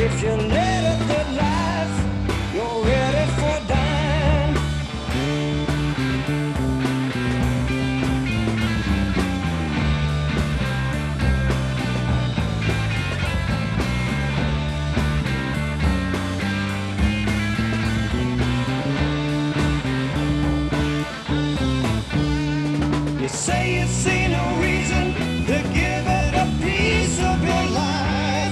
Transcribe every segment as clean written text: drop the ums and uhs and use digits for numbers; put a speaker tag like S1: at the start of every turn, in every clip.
S1: If you let it the life, you're ready for dying. You say you see no reason to give it a piece of your life,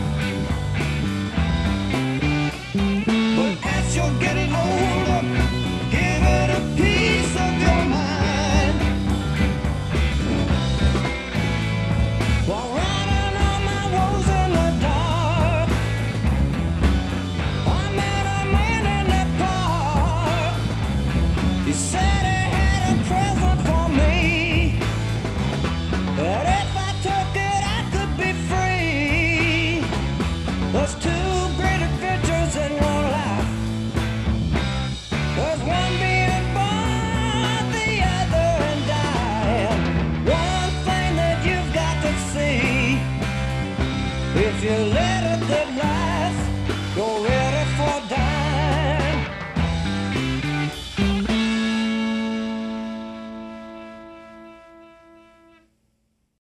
S1: but as you're getting older, give it a piece of your mind. While running all my woes in the dark, I met a man in that park. He said he had a present for me, that if I took it, I could be free. There's two great adventures in your life. There's one being born, the other in dying. One thing that you've got to see, if you let it, the life